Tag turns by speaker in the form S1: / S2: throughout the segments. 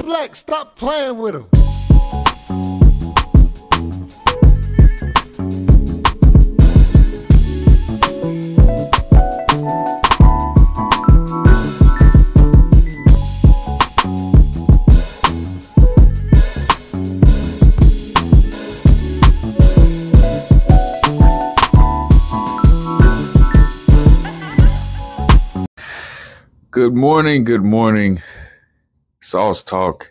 S1: Black, stop playing with him.
S2: Good morning. Sauce Talk.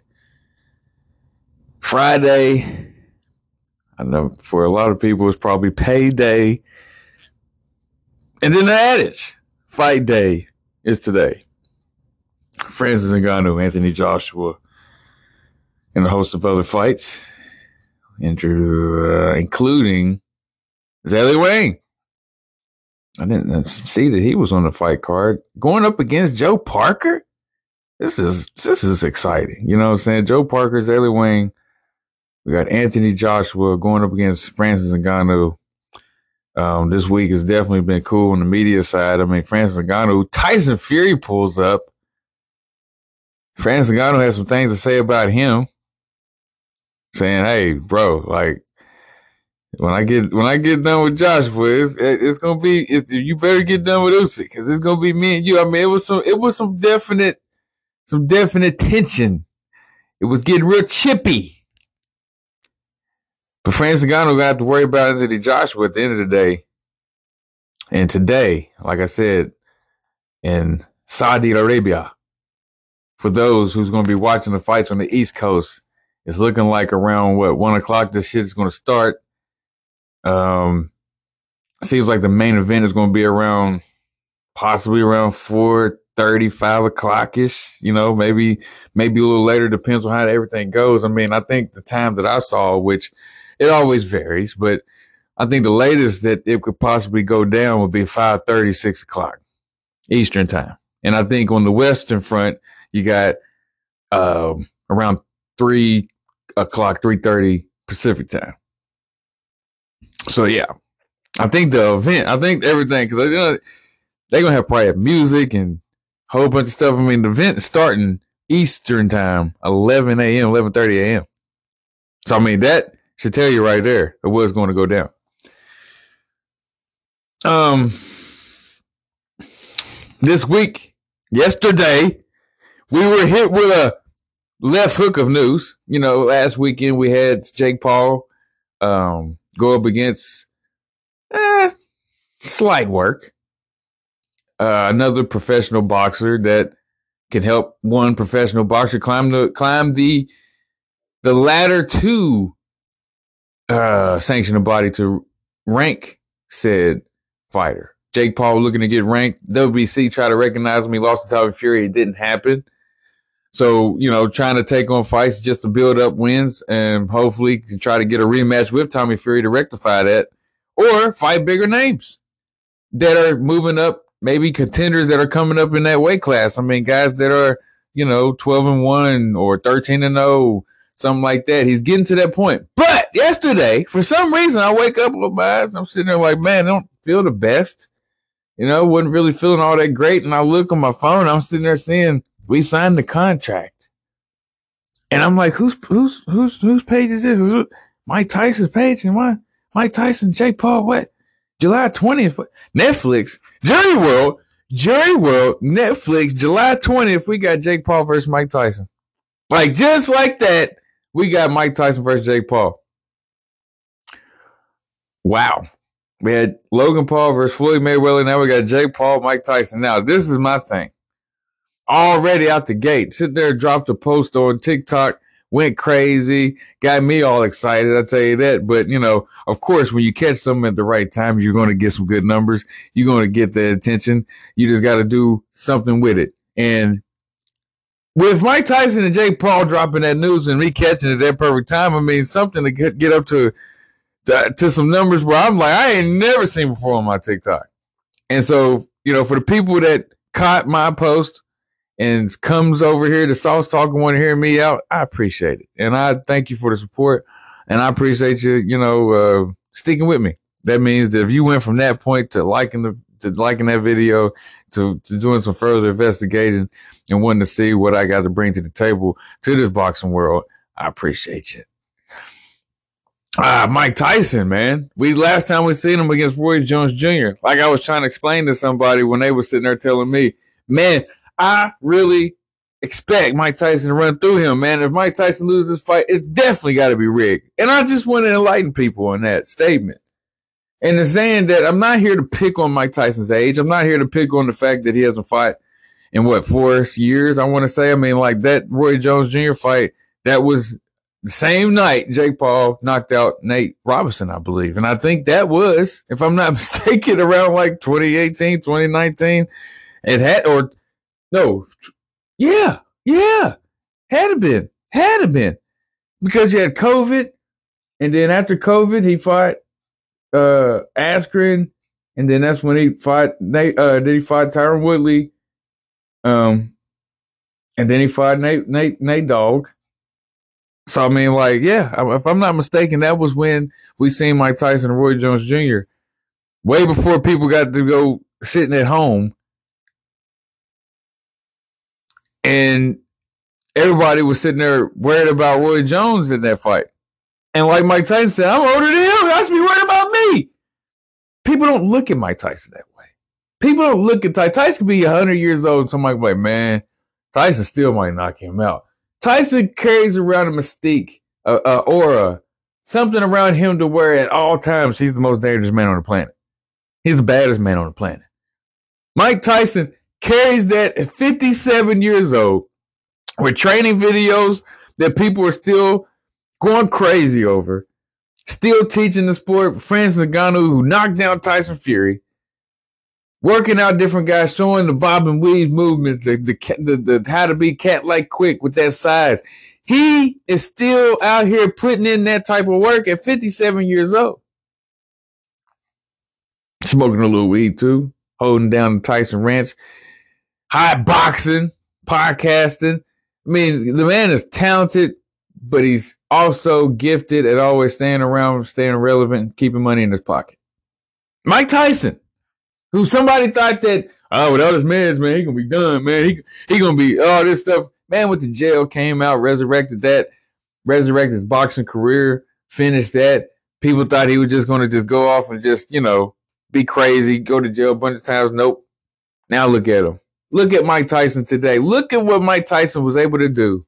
S2: Friday. I know for a lot of people it's probably payday. And then the adage, fight day is today. Francis Ngannou, Anthony Joshua, and a host of other fights, including Zhilei Wang. I didn't see that he was on the fight card. Going up against Joe Parker? This is exciting. You know what I'm saying? Joe Parker, Zhilei Wang. We got Anthony Joshua going up against Francis Ngannou. This week has definitely been cool on the media side. I mean, Francis Ngannou, Tyson Fury pulls up. Francis Ngannou has some things to say about him. Saying, hey, bro, like, when I get done with Joshua, it's gonna be you better get done with Usyk because it's gonna be me and you. I mean, it was some definite tension. It was getting real chippy. But Francis Ngannou gonna have to worry about Anthony Joshua at the end of the day. And today, like I said, in Saudi Arabia, for those who's gonna be watching the fights on the East Coast, it's looking like around 1 o'clock this shit is gonna start. Seems like the main event is going to be possibly around 4:30, 5 o'clock ish. You know, maybe a little later. Depends on how everything goes. I mean, I think the time that I saw, which it always varies, but I think the latest that it could possibly go down would be 5:30, 6 o'clock Eastern time. And I think on the Western front, you got around 3 o'clock, 3:30 Pacific time. So yeah, I think everything, because they're going to probably have music and a whole bunch of stuff. I mean, the event is starting Eastern time, 11 a.m., 11:30 a.m. So, I mean, that should tell you right there what's going to go down. This week, yesterday, we were hit with a left hook of news. You know, last weekend we had Jake Paul go up against slight work. Another professional boxer that can help one professional boxer climb the ladder to sanction a body to rank said fighter. Jake Paul looking to get ranked. WBC tried to recognize him. He lost to Tommy Fury. It didn't happen. So, you know, trying to take on fights just to build up wins and hopefully try to get a rematch with Tommy Fury to rectify that, or fight bigger names that are moving up, maybe contenders that are coming up in that weight class. I mean, guys that are, you know, 12-1 or 13-0, something like that. He's getting to that point. But yesterday, for some reason, I wake up a little bit. I'm sitting there like, man, I don't feel the best. You know, wasn't really feeling all that great. And I look on my phone, I'm sitting there seeing we signed the contract. And I'm like, whose page is this? Is it Mike Tyson's page? And what? Mike Tyson, Jake Paul, what? July 20th. Netflix. Jury World, Netflix, July 20th, we got Jake Paul versus Mike Tyson. Like, just like that, we got Mike Tyson versus Jake Paul. Wow. We had Logan Paul versus Floyd Mayweather. Now we got Jake Paul, Mike Tyson. Now, this is my thing. Already out the gate, sit there, dropped a post on TikTok, went crazy, got me all excited, I tell you that. But, you know, of course, when you catch something at the right time, you're going to get some good numbers. You're going to get the attention. You just got to do something with it. And with Mike Tyson and Jake Paul dropping that news and me catching it at perfect time, I mean, something to get up to some numbers where I'm like, I ain't never seen before on my TikTok. And so, you know, for the people that caught my post and comes over here to Sauce Talk and want to hear me out, I appreciate it. And I thank you for the support. And I appreciate you, you know, sticking with me. That means that if you went from that point to liking to liking that video, to doing some further investigating and wanting to see what I got to bring to the table to this boxing world. I appreciate you. Mike Tyson, man. Last time we seen him against Roy Jones Jr. Like I was trying to explain to somebody when they were sitting there telling me, man, I really expect Mike Tyson to run through him, man. If Mike Tyson loses this fight, it's definitely got to be rigged. And I just want to enlighten people on that statement. And the saying that I'm not here to pick on Mike Tyson's age. I'm not here to pick on the fact that he hasn't fought in 4 years, I want to say. I mean, like that Roy Jones Jr. fight, that was the same night Jake Paul knocked out Nate Robinson, I believe. And I think that was, if I'm not mistaken, around like 2018, 2019. It had, or no, yeah, had to been. Because you had COVID, and then after COVID, he fought Askren, and then that's when he fought Nate. Then he fought Tyron Woodley, and then he fought Nate Dogg. So I mean, like, yeah, if I'm not mistaken, that was when we seen Mike Tyson and Roy Jones Jr. way before people got to go sitting at home, and everybody was sitting there worried about Roy Jones in that fight. And like Mike Tyson said, I'm older than him. I should be worried about me. People don't look at Mike Tyson that way. People don't look at Tyson. Tyson could be 100 years old and somebody be like, man, Tyson still might knock him out. Tyson carries around a mystique, aura, something around him to where at all times he's the most dangerous man on the planet. He's the baddest man on the planet. Mike Tyson carries that at 57 years old with training videos that people are still going crazy over, still teaching the sport. Francis Ngannou, who knocked down Tyson Fury, working out different guys, showing the bob and weave movements, the how to be cat-like quick with that size. He is still out here putting in that type of work at 57 years old. Smoking a little weed too, holding down the Tyson Ranch, high boxing, podcasting. I mean, the man is talented, but he's also gifted at always staying around, staying relevant, keeping money in his pocket. Mike Tyson, who somebody thought that, without his meds, man, he gonna be done, man. He gonna be all this stuff. Man went to jail, came out, resurrected his boxing career, finished that. People thought he was just gonna just go off and just, be crazy, go to jail a bunch of times. Nope. Now look at him. Look at Mike Tyson today. Look at what Mike Tyson was able to do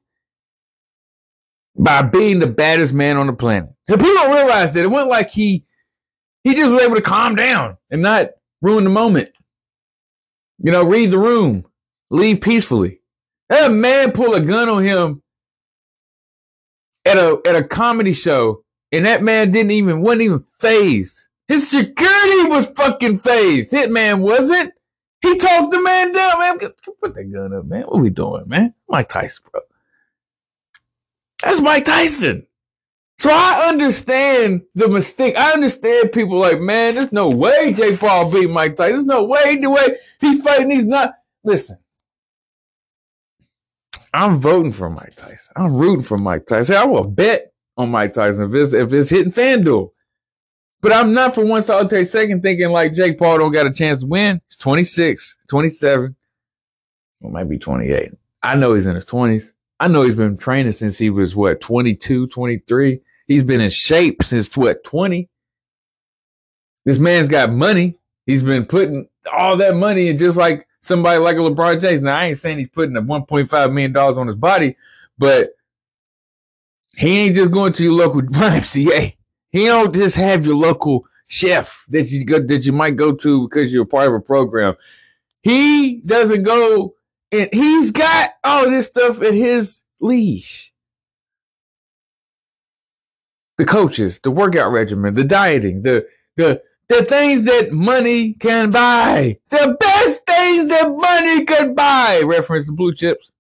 S2: by being the baddest man on the planet. And people don't realize that it wasn't like he just was able to calm down and not ruin the moment. Read the room, leave peacefully. That man pull a gun on him at a comedy show, and that man wasn't even fazed. His security was fucking fazed. Hitman wasn't. He talked the man down, man. Put that gun up, man. What we doing, man? Mike Tyson, bro. That's Mike Tyson. So I understand the mistake. I understand people like, man, there's no way Jake Paul beat Mike Tyson. There's no way the way he's fighting. He's not. Listen, I'm voting for Mike Tyson. I'm rooting for Mike Tyson. I will bet on Mike Tyson if it's hitting FanDuel. But I'm not for one solitary second thinking like Jake Paul don't got a chance to win. He's 26, 27. Or might be 28. I know he's in his 20s. I know he's been training since he was, 22, 23. He's been in shape since, 20. This man's got money. He's been putting all that money in, just like somebody like a LeBron James. Now, I ain't saying he's putting the $1.5 million on his body, but he ain't just going to your local YMCA. He don't just have your local chef that you might go to because you're a part of a program. He doesn't go, and he's got all this stuff at his leash. The coaches, the workout regimen, the dieting, the things that money can buy. The best things that money could buy. Reference the blue chips.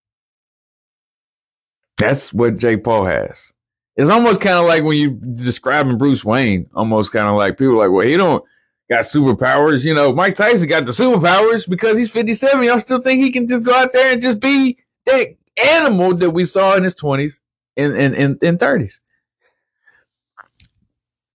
S2: That's what Jake Paul has. It's almost kind of like when you describing Bruce Wayne, almost kind of like people are like, well, he don't got superpowers. Mike Tyson got the superpowers because he's 57. Y'all still think he can just go out there and just be that animal that we saw in his 20s and 30s.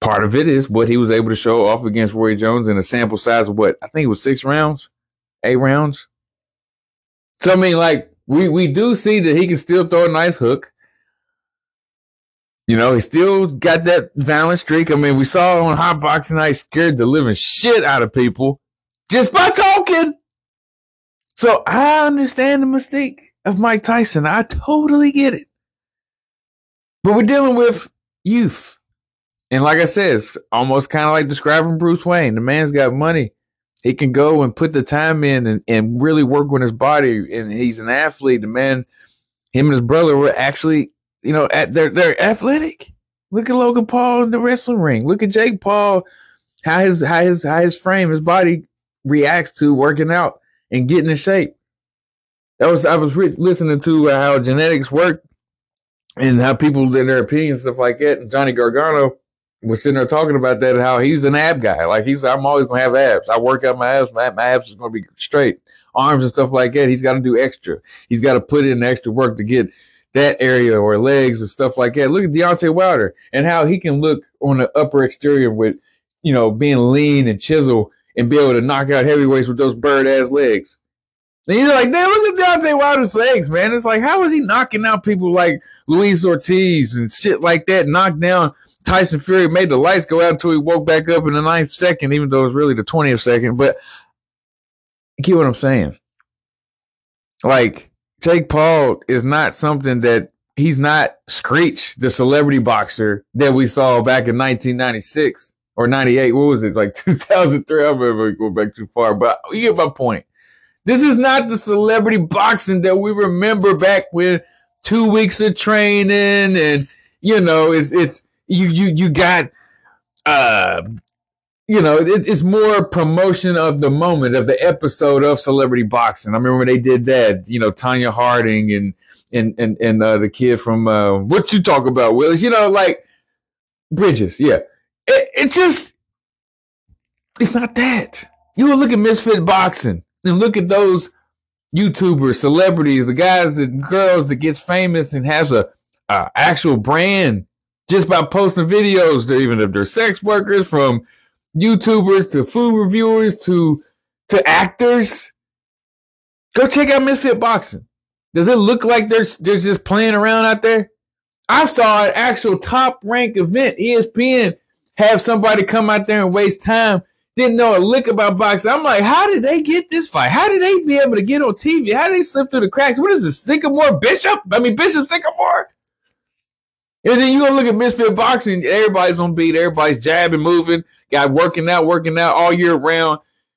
S2: part of it is what he was able to show off against Roy Jones in a sample size of what? I think it was 6 rounds, 8 rounds. So, I mean, like, we do see that he can still throw a nice hook. You know, he still got that violent streak. I mean, we saw on Hot Boxing Night scared the living shit out of people just by talking. So I understand the mistake of Mike Tyson. I totally get it. But we're dealing with youth. And like I said, it's almost kind of like describing Bruce Wayne. The man's got money. He can go and put the time in and really work on his body. And he's an athlete. The man, him and his brother were actually, you know, they're athletic. Look at Logan Paul in the wrestling ring. Look at Jake Paul, how his frame, his body reacts to working out and getting in shape. I was listening to how genetics work and how people in their opinions, stuff like that. And Johnny Gargano was sitting there talking about that, how he's an ab guy. Like I'm always gonna have abs. I work out my abs. My abs is gonna be straight. Arms and stuff like that. He's got to do extra. He's got to put in extra work to get that area or legs and stuff like that. Look at Deontay Wilder and how he can look on the upper exterior with, you know, being lean and chisel and be able to knock out heavyweights with those bird ass legs. And you're like, damn, look at Deontay Wilder's legs, man. It's like, how is he knocking out people like Luis Ortiz and shit like that? Knocked down Tyson Fury, made the lights go out until he woke back up in the 9th second, even though it was really the 20th second. But you get what I'm saying? Like, Jake Paul is not something that he's not Screech, the celebrity boxer that we saw back in 1996 or 98. What was it? Like 2003. I remember going back too far, but you get my point. This is not the celebrity boxing that we remember back when 2 weeks of training and, you know, it's you got, you know, it's more promotion of the moment of the episode of celebrity boxing. I remember when they did that, you know, Tanya Harding and the kid from, what you talk about, Willis, you know, like Bridges. Yeah. It just, it's not that. You will look at Misfit Boxing and look at those YouTubers, celebrities, the guys and girls that gets famous and has a actual brand just by posting videos. Even if they're sex workers, from YouTubers to food reviewers to actors. Go check out Misfit Boxing. Does it look like they're just playing around out there? I saw an actual top rank event. ESPN have somebody come out there and waste time. Didn't know a lick about boxing. I'm like, how did they get this fight? How did they be able to get on TV? How did they slip through the cracks? What is this, Sycamore Bishop? I mean, Bishop Sycamore? And then you gonna look at Misfit Boxing, everybody's on beat, everybody's jabbing, moving, got working out all year round.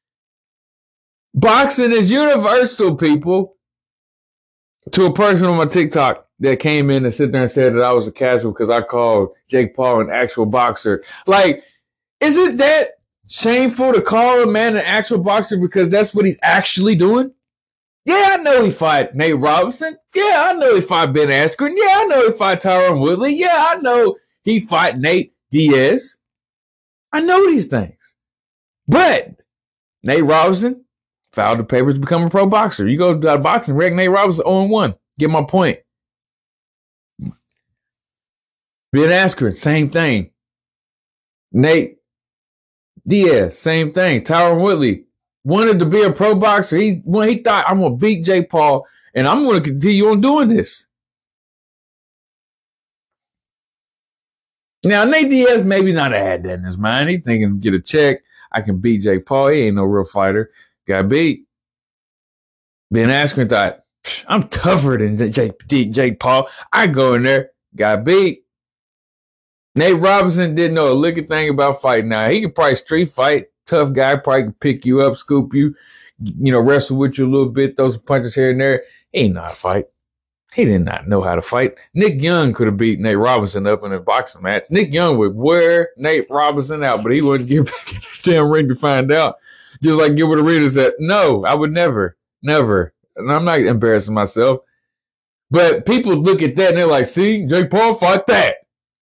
S2: Boxing is universal, people. To a person on my TikTok that came in and sit there and said that I was a casual because I called Jake Paul an actual boxer. Like, is it that shameful to call a man an actual boxer because that's what he's actually doing? Yeah, I know he fought Nate Robinson. Yeah, I know he fought Ben Askren. Yeah, I know he fought Tyron Woodley. Yeah, I know he fought Nate Diaz. I know these things. But Nate Robinson filed the papers to become a pro boxer. You go to a boxing rec, Nate Robinson 0-1. Get my point. Ben Askren, same thing. Nate Diaz, same thing. Tyron Woodley wanted to be a pro boxer. He thought, I'm going to beat Jake Paul, and I'm going to continue on doing this. Now, Nate Diaz maybe not have had that in his mind. He thinking, get a check. I can beat Jake Paul. He ain't no real fighter. Got beat. Ben Askren thought, I'm tougher than Jake Paul. I go in there. Got beat. Nate Robinson didn't know a lick of thing about fighting. Now, he could probably street fight. Tough guy, probably can pick you up, scoop you, you know, wrestle with you a little bit, throw some punches here and there. He ain't know how to fight. He did not know how to fight. Nick Young could have beat Nate Robinson up in a boxing match. Nick Young would wear Nate Robinson out, but he wouldn't get back in the damn ring to find out. Just like Gilbert Arenas said, no, I would never. And I'm not embarrassing myself. But people look at that and they're like, see, Jake Paul fought that.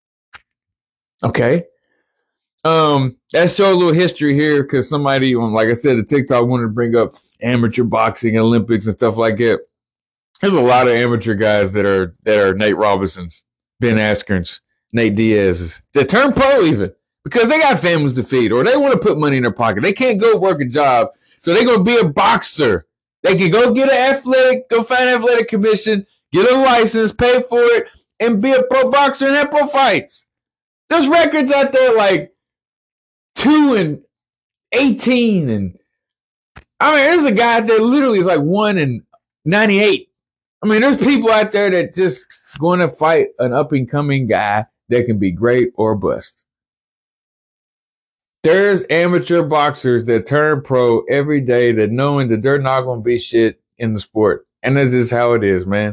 S2: Okay. Let's show a little history here because somebody, like I said, the TikTok wanted to bring up amateur boxing and Olympics and stuff like that. There's a lot of amateur guys that are Nate Robinsons, Ben Askrens, Nate Diaz's that turned pro even. because they got families to feed or they want to put money in their pocket. They can't go work a job, so they're going to be a boxer. They can go get go find an athletic commission, get a license, pay for it, and be a pro boxer and have pro fights. There's records out there like 2-18, and I mean, there's a guy out there literally is like 1-98. I mean, there's people out there that just going to fight an up and coming guy that can be great or bust. There's amateur boxers that turn pro every day that knowing that they're not going to be shit in the sport. And that's just how it is, man.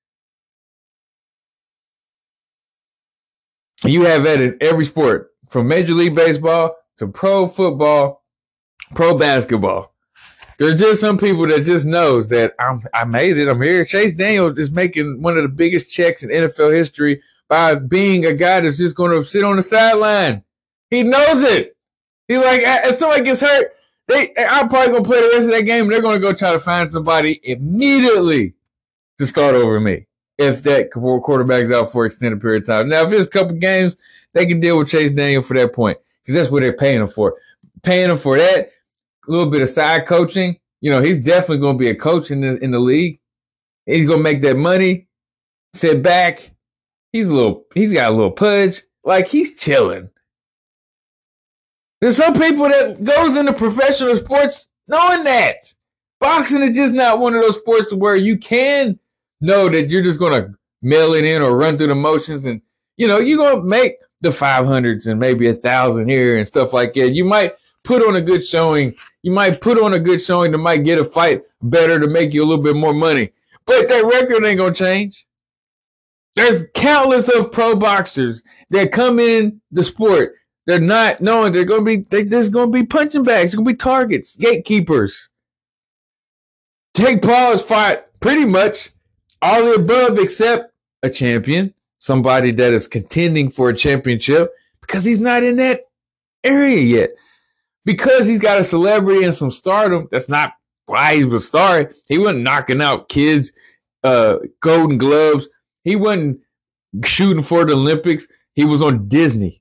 S2: You have that in every sport, from Major League Baseball to pro football, pro basketball. There's just some people that just knows that I made it. I'm here. Chase Daniel is making one of the biggest checks in NFL history by being a guy that's just going to sit on the sideline. He knows it. He's like, if somebody gets hurt, I'm probably going to play the rest of that game, and they're going to go try to find somebody immediately to start over me if that quarterback's out for an extended period of time. Now, if it's a couple games, they can deal with Chase Daniel for that point because that's what they're paying him for. Paying him for that, a little bit of side coaching. You know, he's definitely going to be a coach in the league. He's going to make that money, sit back. He's got a little pudge. Like, he's chilling. There's some people that goes into professional sports knowing that. Boxing is just not one of those sports where you can know that you're just going to mail it in or run through the motions. And, you know, you're going to make the 500s and maybe 1,000 here and stuff like that. You might put on a good showing. You might put on a good showing that might get a fight better to make you a little bit more money. But that record ain't going to change. There's countless of pro boxers that come in the sport. They're not knowing there's going to be punching bags. There's going to be targets, gatekeepers. Jake Paul has fought pretty much all the above except a champion, somebody that is contending for a championship because he's not in that area yet. Because he's got a celebrity and some stardom, that's not why he was a star. He wasn't knocking out kids, Golden Gloves. He wasn't shooting for the Olympics. He was on Disney.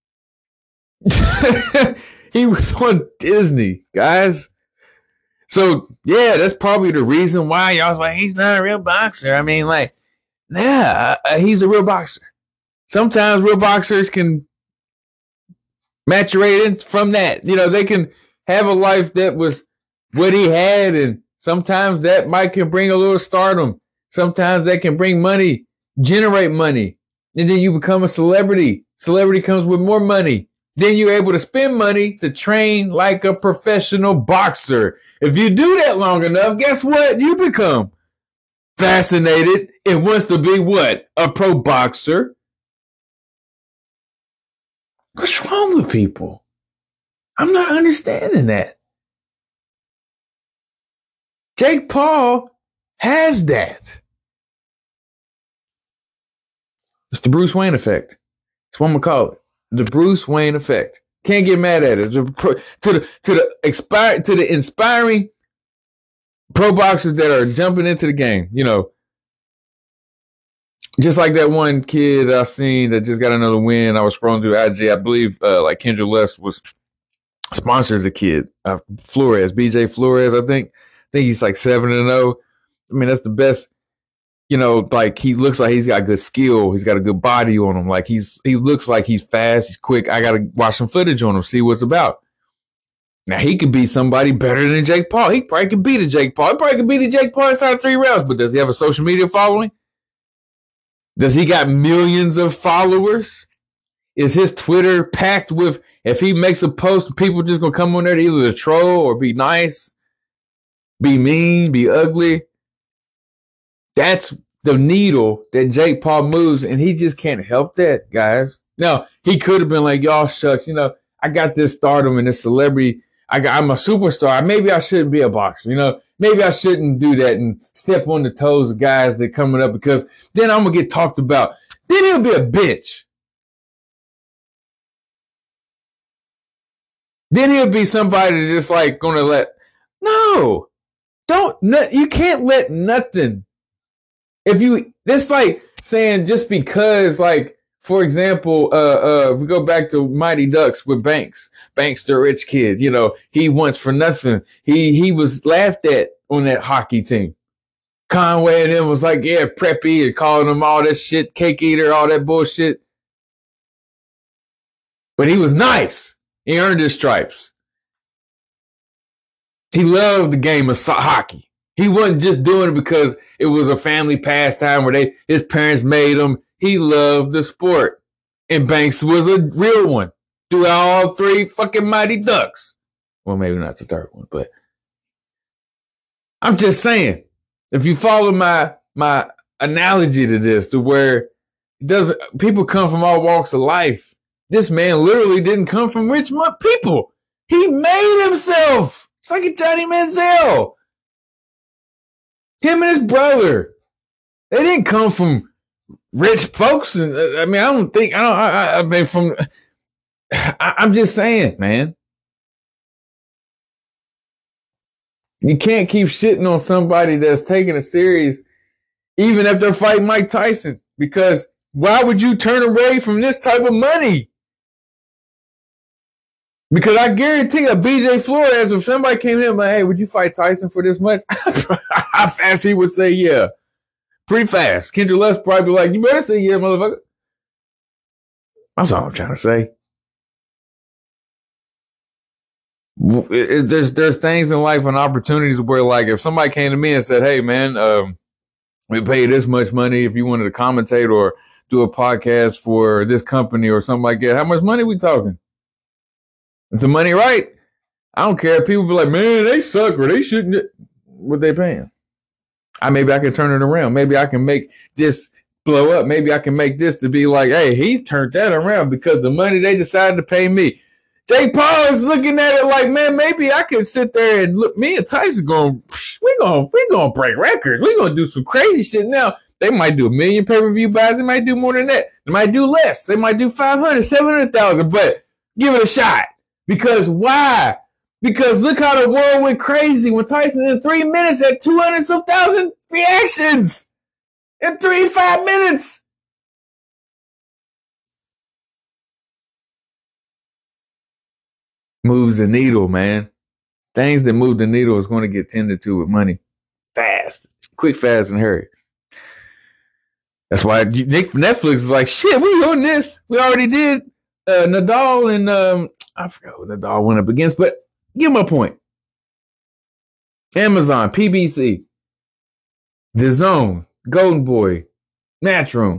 S2: He was on Disney, guys. So, yeah, that's probably the reason why y'all was like, he's not a real boxer. I mean, like, yeah, he's a real boxer. Sometimes real boxers can maturate from that. You know, they can have a life that was what he had, and sometimes that can bring a little stardom. Sometimes that can bring money, generate money, and then you become a celebrity. Celebrity comes with more money. Then you're able to spend money to train like a professional boxer. If you do that long enough, guess what? You become fascinated and wants to be what? A pro boxer. What's wrong with people? I'm not understanding that. Jake Paul has that. It's the Bruce Wayne effect. That's what I'm going to call it. The Bruce Wayne effect. Can't get mad at it. To the inspiring pro boxers that are jumping into the game, you know, just like that one kid I seen that just got another win. I was scrolling through IG. I believe like Kendra West was sponsors a kid, Flores, BJ Flores. I think he's like 7-0. I mean, that's the best. You know, like he looks like he's got good skill. He's got a good body on him. Like he looks like he's fast. He's quick. I got to watch some footage on him, see what's about. Now he could be somebody better than Jake Paul. He probably could beat a Jake Paul. He probably could beat a Jake Paul inside of 3 rounds. But does he have a social media following? Does he got millions of followers? Is his Twitter packed with, if he makes a post, people just gonna come on there to either troll or be nice, be mean, be ugly? That's the needle that Jake Paul moves, and he just can't help that, guys. Now, he could have been like, y'all shucks, you know, I got this stardom and this celebrity. I'm a superstar. Maybe I shouldn't be a boxer, you know. Maybe I shouldn't do that and step on the toes of guys that coming up because then I'm going to get talked about. Then he'll be a bitch. Then he'll be somebody just like going to you can't let nothing. That's like saying just because like for example, if we go back to Mighty Ducks with Banks. Banks, the rich kid, you know, he wants for nothing. He was laughed at on that hockey team. Conway and him was like, yeah, preppy, and calling him all that shit, cake eater, all that bullshit. But he was nice. He earned his stripes. He loved the game of hockey. He wasn't just doing it because it was a family pastime where his parents made him. He loved the sport. And Banks was a real one. Throughout all three fucking Mighty Ducks. Well, maybe not the third one, but I'm just saying, if you follow my analogy to this, to where people come from all walks of life. This man literally didn't come from rich people. He made himself. It's like a Johnny Manziel. Him and his brother. They didn't come from rich folks. And I'm just saying, man. You can't keep shitting on somebody that's taking it serious, even if they're fighting Mike Tyson, because why would you turn away from this type of money? Because I guarantee you, BJ Flores, if somebody came in and like, hey, would you fight Tyson for this much? How fast he would say yeah. Pretty fast. Kendra Lust probably be like, you better say yeah, motherfucker. That's all I'm trying to say. There's things in life and opportunities where, like, if somebody came to me and said, hey, man, we pay you this much money if you wanted to commentate or do a podcast for this company or something like that, how much money we talking? If the money right, I don't care. People be like, man, they suck or they shouldn't. What they paying? Maybe I can turn it around. Maybe I can make this blow up. Maybe I can make this to be like, hey, he turned that around because the money they decided to pay me. Jake Paul is looking at it like, man, maybe I could sit there and look. Me and Tyson we gonna break records. We gonna do some crazy shit now. They might do 1 million pay-per-view buys. They might do more than that. They might do less. They might do 500, 700,000. But give it a shot. Because why? Because look how the world went crazy when Tyson in 3 minutes had 200-some thousand reactions in 5 minutes. Moves the needle, man. Things that move the needle is going to get tended to with money. Fast. Quick, fast, and hurry. That's why Netflix is like, shit, we on this. We already did Nadal and I forgot who Nadal went up against, but give him a point. Amazon, PBC, The Zone, Golden Boy, Matchroom,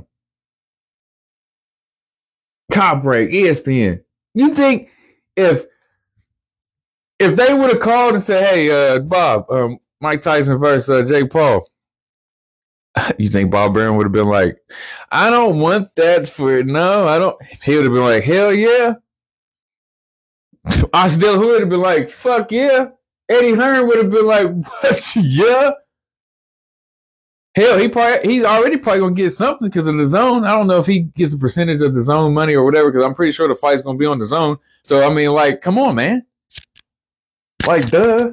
S2: Top Break, ESPN. You think if they would have called and said, hey, Bob, Mike Tyson versus Jake Paul, you think Bob Barron would have been like, I don't want that I don't. He would have been like, hell yeah. Oscar De La Hoya would have been like, fuck yeah. Eddie Hearn would have been like, what? Yeah. Hell, he's already probably gonna get something because of the Zone. I don't know if he gets a percentage of the Zone money or whatever, because I'm pretty sure the fight's gonna be on the Zone. So I mean, like, come on, man. Like, duh.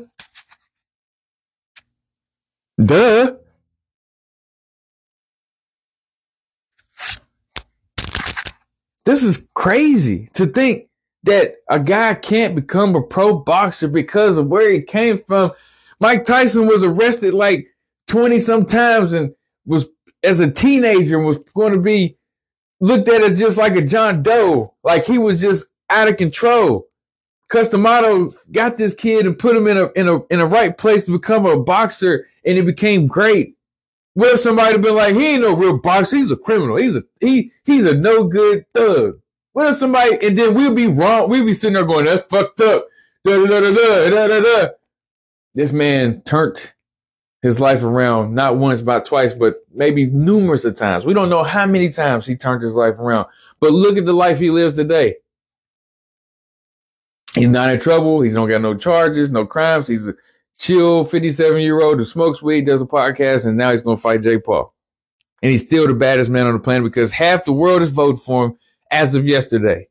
S2: This is crazy to think that a guy can't become a pro boxer because of where he came from. Mike Tyson was arrested like 20 some times and was, as a teenager, was going to be looked at as just like a John Doe. Like he was just out of control. Customato got this kid and put him in a right place to become a boxer, and it became great. What if somebody had been like, he ain't no real boxer, he's a criminal, he's a no good thug? What if somebody, and then we'll be wrong, we'll be sitting there going, that's fucked up. Da, da, da, da, da, da, da. This man turned his life around, not once, but twice, but maybe numerous of times. We don't know how many times he turned his life around, but look at the life he lives today. He's not in trouble. He don't got no charges, no crimes. He's a chill 57-year-old who smokes weed, does a podcast, and now he's going to fight Jake Paul. And he's still the baddest man on the planet because half the world has voted for him as of yesterday.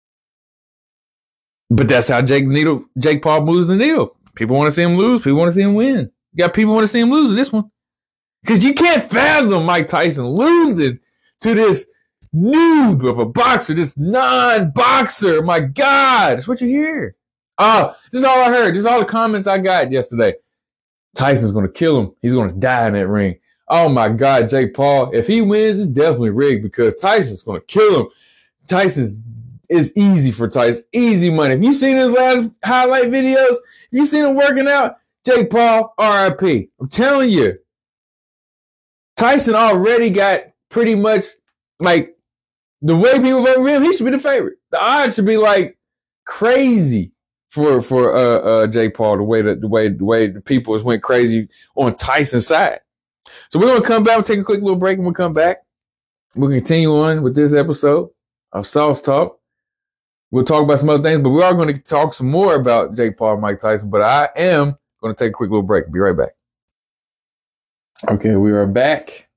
S2: But that's how Jake Paul moves the needle. People want to see him lose. People want to see him win. You got people want to see him lose in this one. Because you can't fathom Mike Tyson losing to this noob of a boxer, this non-boxer. My God, that's what you hear. Oh, this is all I heard. This is all the comments I got yesterday. Tyson's going to kill him. He's going to die in that ring. Oh my God, Jake Paul. If he wins, it's definitely rigged because Tyson's going to kill him. Tyson's is easy for Tyson. Easy money. If you seen his last highlight videos, if you seen him working out, Jake Paul, RIP. I'm telling you. Tyson already got pretty much like the way people vote for him, he should be the favorite. The odds should be like crazy for Jake Paul, the way the people just went crazy on Tyson's side. So we're gonna come back, we'll take a quick little break, and we'll come back. We'll continue on with this episode of Sauce Talk. We'll talk about some other things, but we are going to talk some more about Jake Paul and Mike Tyson. But I am going to take a quick little break. Be right back. Okay, we are back.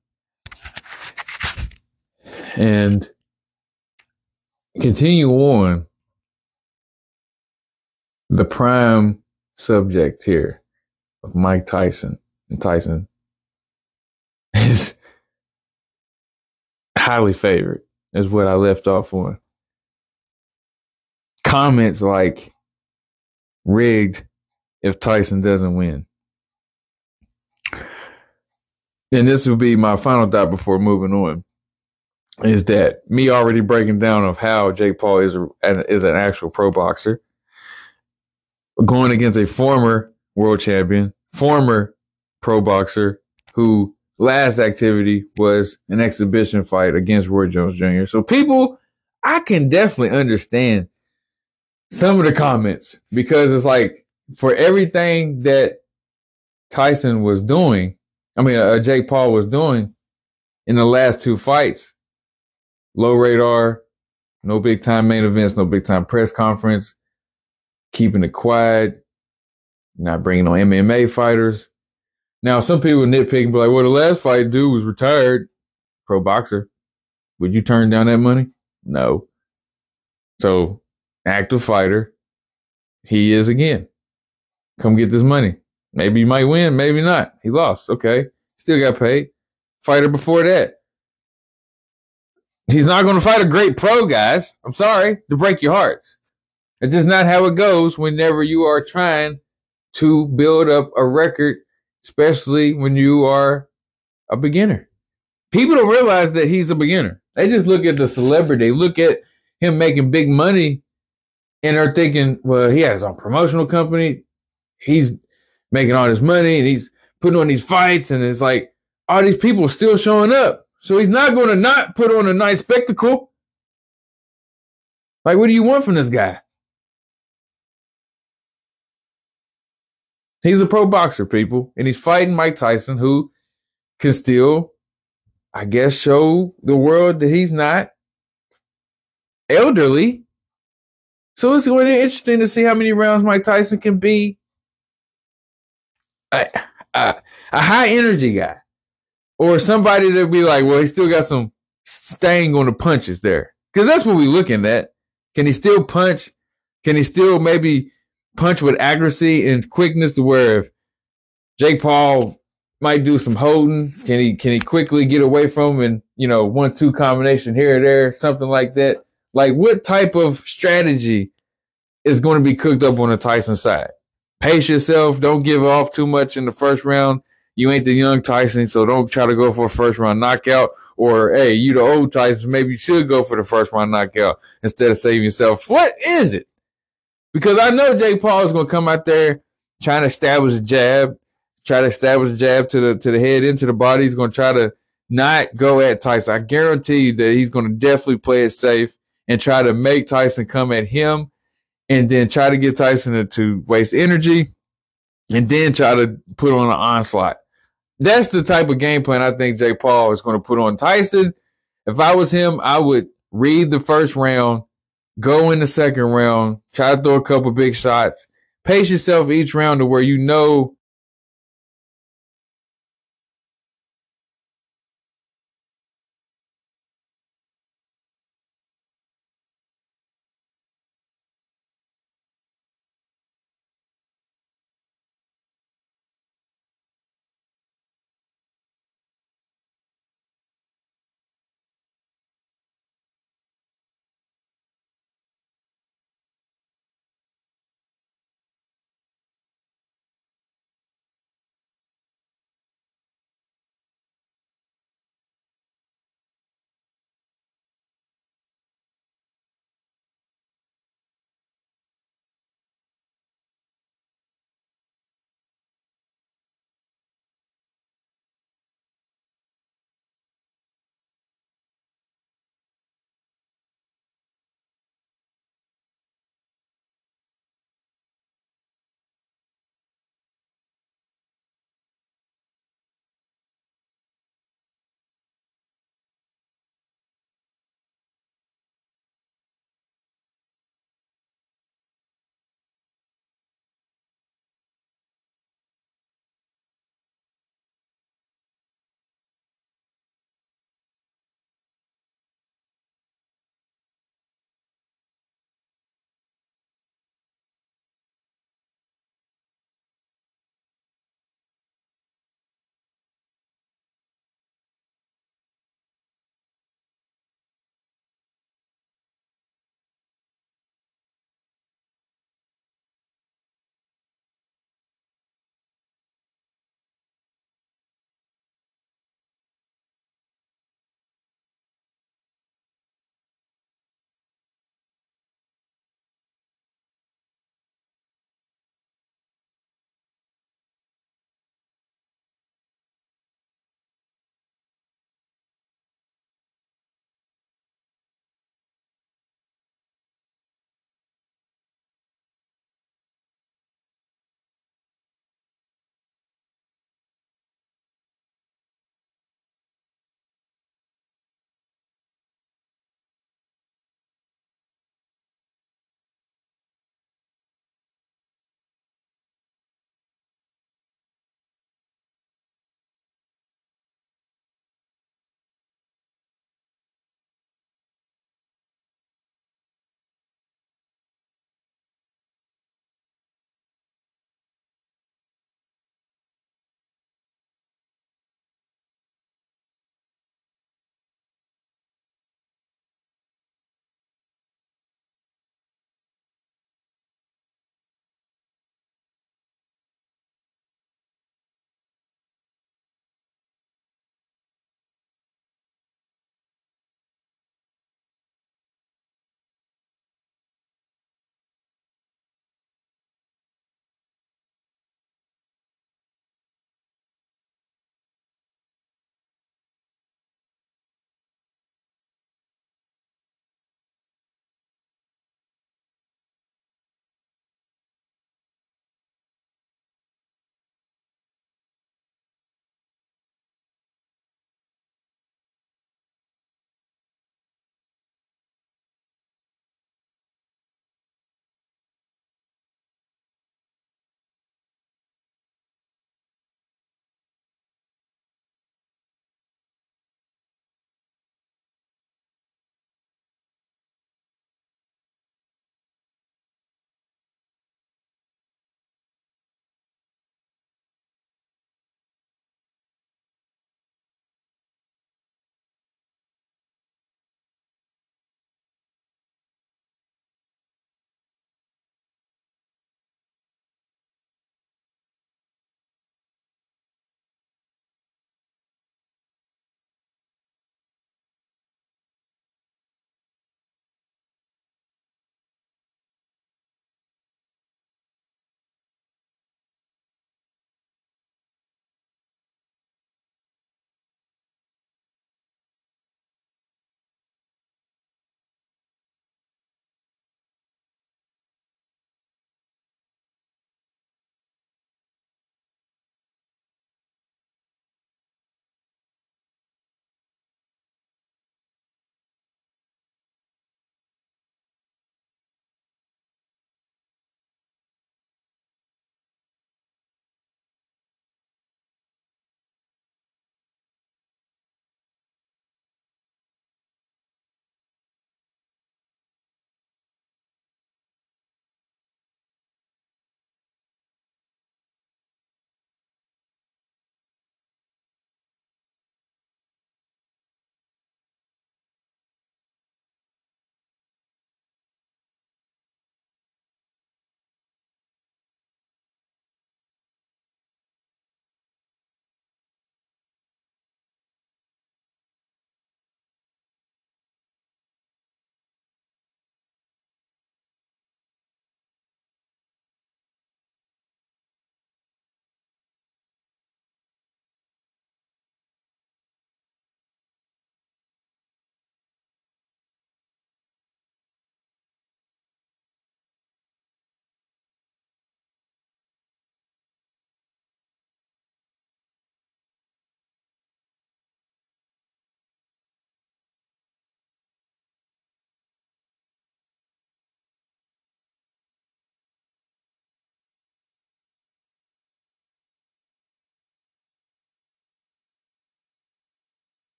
S2: And continue on the prime subject here of Mike Tyson. And Tyson is highly favored, is what I left off on. Comments like rigged if Tyson doesn't win. And this will be my final thought before moving on, is that me already breaking down of how Jake Paul is an actual pro boxer, going against a former world champion, former pro boxer who last activity was an exhibition fight against Roy Jones Jr. So people, I can definitely understand some of the comments because it's like for everything that Tyson was doing, Jake Paul was doing in the last two fights, low radar, no big time main events, no big time press conference, keeping it quiet, not bringing on MMA fighters. Now, some people nitpick and be like, well, the last fight dude was retired, pro boxer. Would you turn down that money? No. So, active fighter, he is again. Come get this money. Maybe you might win, maybe not. He lost. Okay. Still got paid. Fighter before that. He's not going to fight a great pro, guys. I'm sorry to break your hearts. It's just not how it goes whenever you are trying to build up a record, especially when you are a beginner. People don't realize that he's a beginner. They just look at the celebrity. They look at him making big money and they're thinking, well, he has his own promotional company. He's making all this money and he's putting on these fights. And it's like, all these people are still showing up. So he's not going to not put on a nice spectacle. Like, what do you want from this guy? He's a pro boxer, people. And he's fighting Mike Tyson, who can still, I guess, show the world that he's not elderly. So it's going to be interesting to see how many rounds Mike Tyson can be a high energy guy. Or somebody that be like, well, he still got some staying on the punches there. Because that's what we're looking at. Can he still punch? Can he still maybe punch with accuracy and quickness to where if Jake Paul might do some holding, can he quickly get away from him and, 1-2 combination here or there, something like that? Like, what type of strategy is going to be cooked up on the Tyson side? Pace yourself. Don't give off too much in the first round. You ain't the young Tyson, so don't try to go for a first round knockout. Or, hey, you the old Tyson, maybe you should go for the first round knockout instead of saving yourself. What is it? Because I know Jake Paul is going to come out there trying to establish a jab, to the head, into the body. He's going to try to not go at Tyson. I guarantee you that he's going to definitely play it safe and try to make Tyson come at him and then try to get Tyson to waste energy and then try to put on an onslaught. That's the type of game plan I think Jake Paul is going to put on Tyson. If I was him, I would read the first round, go in the second round, try to throw a couple big shots, pace yourself each round to where you know